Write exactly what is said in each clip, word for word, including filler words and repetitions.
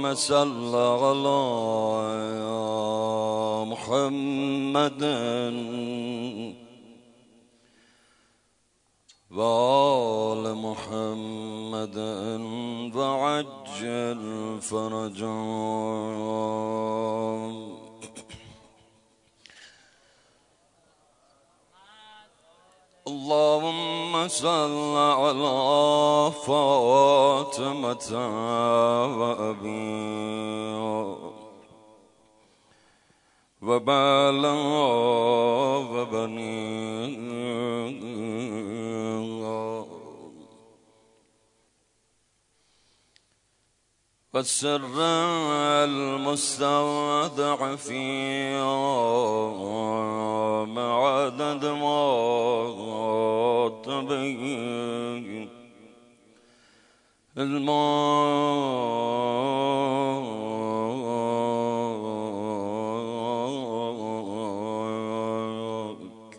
صل على محمد وآل محمد وعجل فرجهم. اللهم صل على فاطمة وأبيها وبالا وبنيها والسر المستودع فيها مع عدد ما تبين الماء.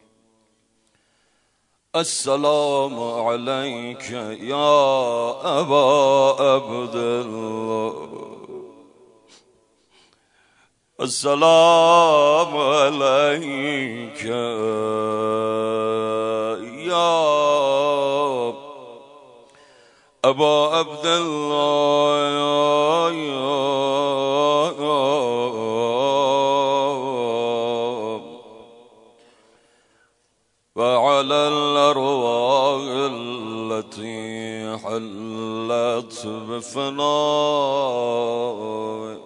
السلام عليك يا أبا عبد الله، السلام عليك يا أبا عبد الله، وعلى الأرواح التي حلت بفنائك.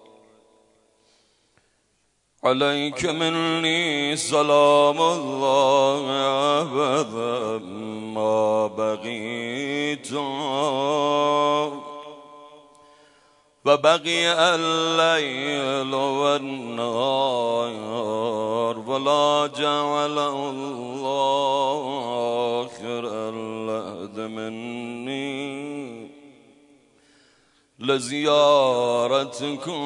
عليك مني سلام الله أبدا ما بقيت وبقي الليل والنهار، ولا جعل الله آخر اللحد مني لزيارتكم.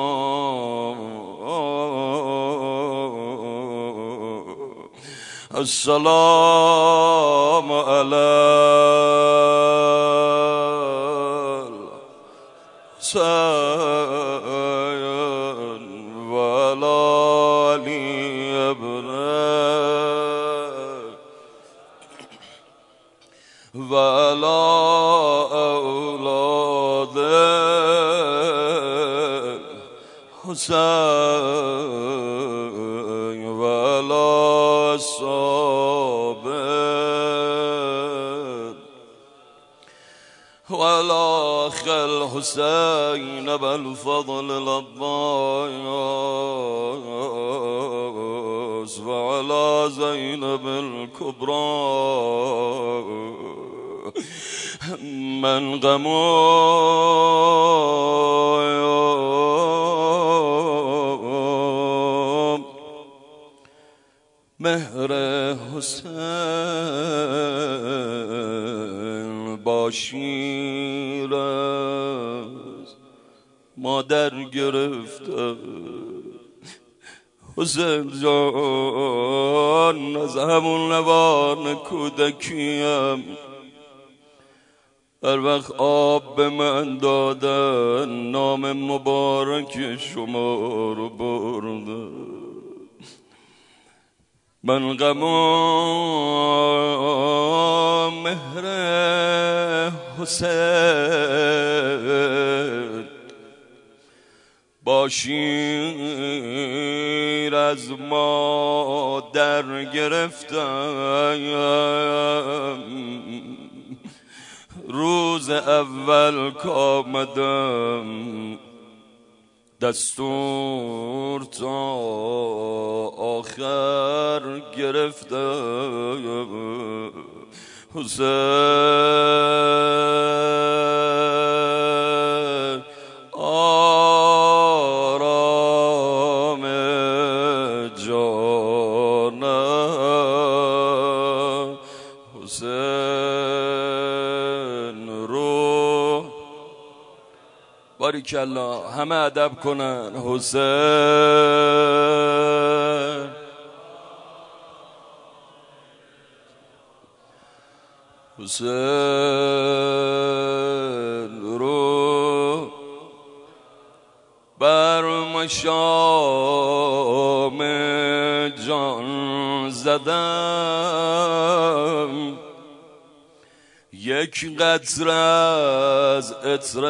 السلام على سيد ولا لي ابناء ولا أولاد حسين ولا صابر ولا خل حسين بالفضل العباس وعلى زينب الكبرى من غموم مهر حسین با شیر از مادر گرفته. حسین جان از همون لبان کودکیم هر وقت آب به من دادن نام مبارک شما رو برده. من غمام مهر حسین با شیر از مادر گرفتم. روز اول کامدم دستور تا آخر گرفتم. حسین آرام جانم، حسین رو باریکالله همه ادب کنن. حسین حسین رو و شام جان زدم، یک قطره از عطر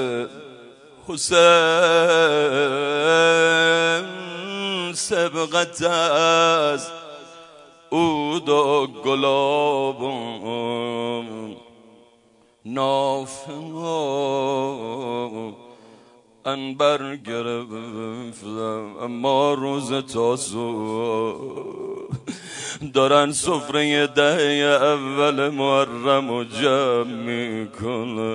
حسین، سبقت از عود و گلاب نافه عنبر گرفتم، اما روز تاسوع دارن سفره ده اول محرم و جمع میکنه.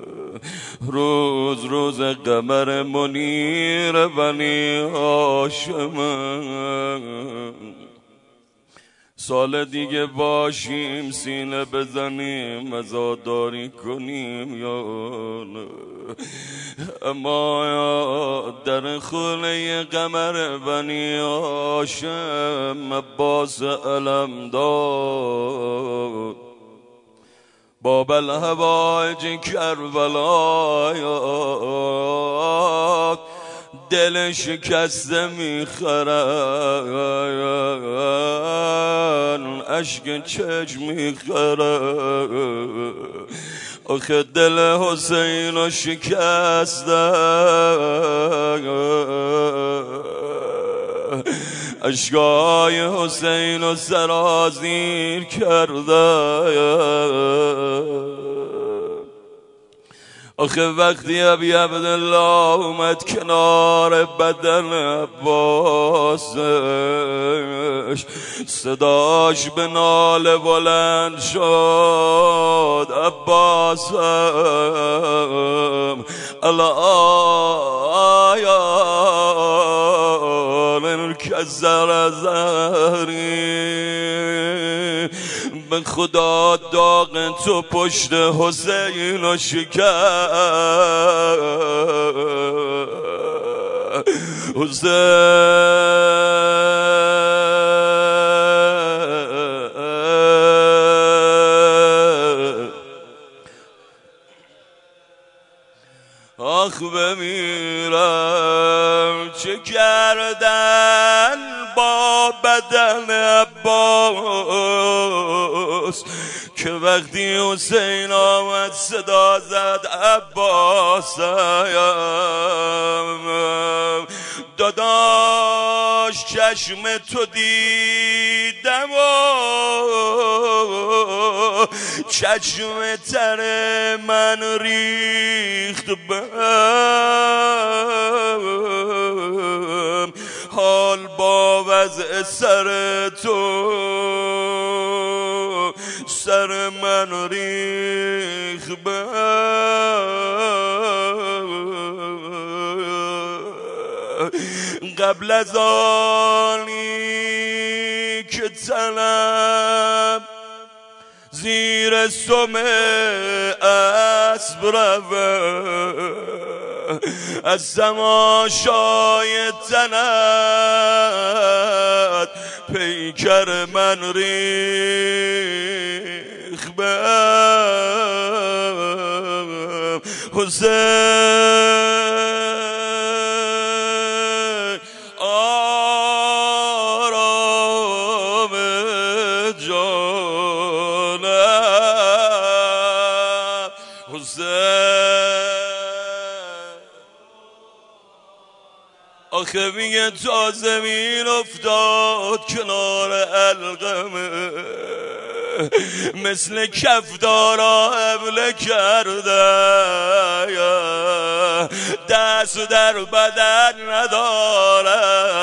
روز روز قمر منیر بنی هاشم، سال دیگه باشیم سینه بزنیم عزاداری کنیم یا نه، اما در خونه قمر بنی هاشم عباس علمدار باب الهوایج کربلا دل شکسته میخرن، اشک چشم میخرن، آخه دل حسین رو شکستن، اشکای حسین رو سرازیر کردن. آخه وقتی ابی عبدالله اومد کنار بدن عباسش، صداش به ناله بلند شد، عباسم الآیان کزر زهری، به خدا داغ تو پشت حسین و شکر حسین. آخ بمیرم چه کردن با بدن عباس، که وقتی حسین آمد صدا زد عباسم، داداش چشم تو دیدم و چشم تر من ریخت بهم، حال با وضع سر تو سر من ریخت بهم. قبل از آنی که تنم زیر سم اسب روم، از تماشای تنت پیکر من ریخت بهم. حسین آرام جانم، حسین آخه میگه تا زمین افتاد کنار القمه، مثل کفدارا حمله کرده، دست در بدن نداره،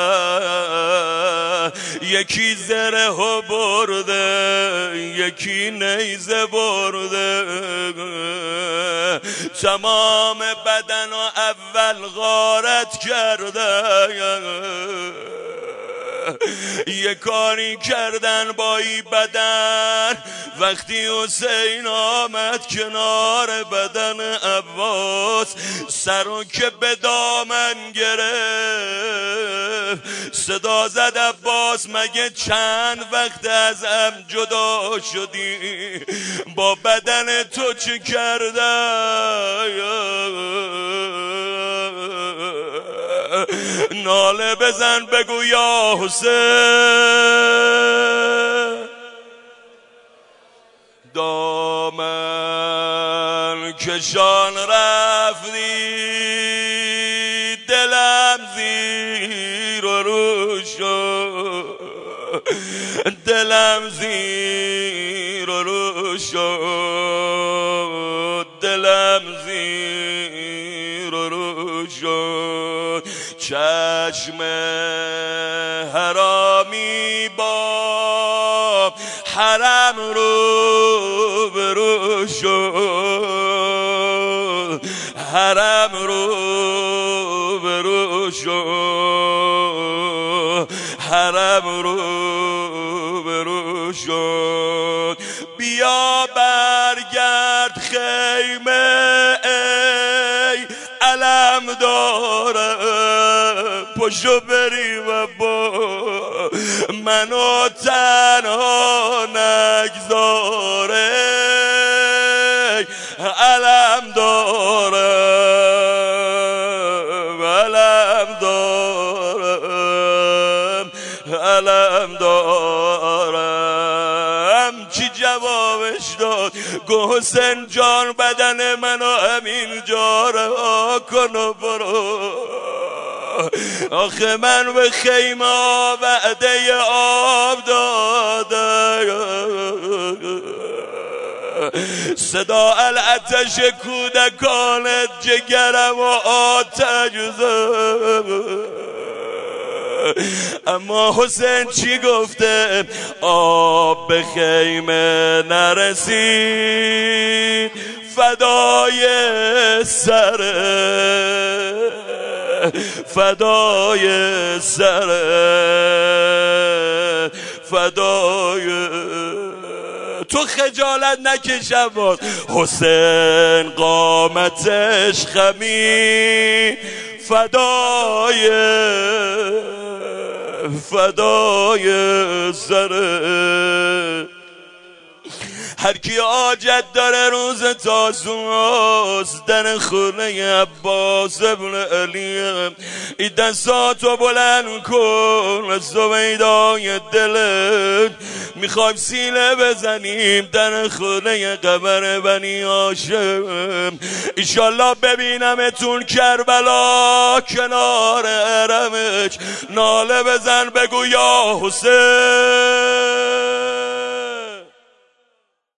یکی زره برده یکی نیزه برده، تمام بدن رو اول غارت کرده. یه کاری کردن با این بدن، وقتی حسین آمد کنار بدن عباس، سرو که به دامن گرفت، صدا زد عباس مگه چند وقت از هم جدا شدی، با بدن تو چه کرده؟ ناله بزن بگو یا حسین. دامن کشان رفتی دلم زیر و رو شد، دلم زیر و رو شد، دلم زیر و رو شد. چشم حرامی با حرم رو برو شد، حرم رو برو شد، حرم رو برو شد. بیا برگرد خیمه ای علم دارم، پشو بریم و با منو تنها نگذاره. علم دارم، علم دارم، علم دارم. چی جوابش داد؟ گو حسین جان بدن منو همین جا رها کن و برو. آخه من به خیمه وعده آب دادم، صدا الاتش کودکانت جگرم و آتش زد. اما حسین چی گفته؟ آب به خیمه نرسید فدای سره، فدای سره، فدای. تو خجالت نکشم باز. حسین قامتش خمی فدای، فدای سره. هر کی حاجت داره روز تاسوعاست در خونه عباس ابن علی. این دستاتو بلند کن از سویدای دلت، میخوایم سینه بزنیم در خونه قبر بنی هاشم. ایشالله ببینمتون کربلا کنار حرمش. ناله بزن بگو یا حسین.